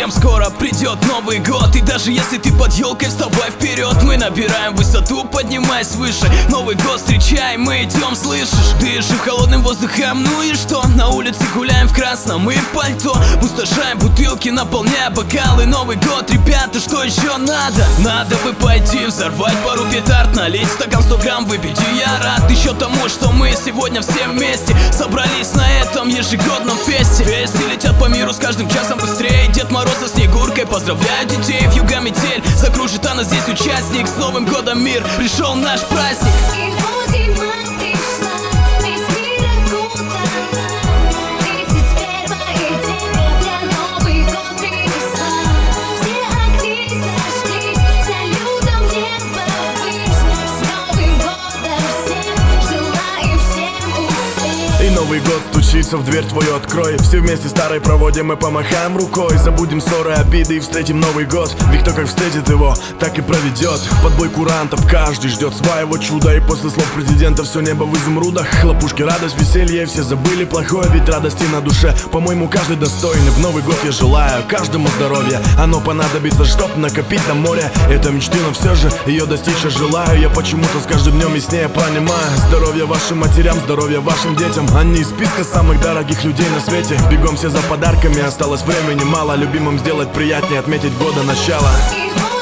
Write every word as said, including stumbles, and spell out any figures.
совсем скоро придет Новый год. И даже если ты под елкой, вставай вперед. Мы набираем высоту, поднимаясь выше. Новый год встречаем, мы идем, слышишь? Дышим холодным воздухом, ну и что? На улице гуляем в красном и пальто. Пустошаем бутылки, наполняя бокалы. Новый год, ребята, что еще надо? Надо бы пойти взорвать пару петард, налить стакан сто грамм, выпить. И я рад еще тому, что мы сегодня все вместе собрались на этом ежегодном фесте. Вести летят по миру с каждым часом быстрее. Дед Мороз со Снегуркой поздравляют детей. В юга метель закружит, она здесь участник. С Новым годом, мир, пришел наш праздник. Новый год стучится в дверь твою, открой. Все вместе старой проводим и помахаем рукой. Забудем ссоры, обиды и встретим Новый год. Ведь кто как встретит его, так и проведет. Под бой курантов каждый ждет своего чуда. И после слов президента все небо в изумрудах. Хлопушки, радость, веселье, все забыли плохое. Ведь радости на душе, по-моему, каждый достойный. В Новый год я желаю каждому здоровья. Оно понадобится, чтоб накопить на море. Это мечты, но все же ее достичь я желаю. Я почему-то с каждым днем яснее понимаю. Здоровья вашим матерям, здоровья вашим детям. Они из списка самых дорогих людей на свете. Бегом все за подарками, осталось времени мало. Любимым сделать приятнее, отметить года начало.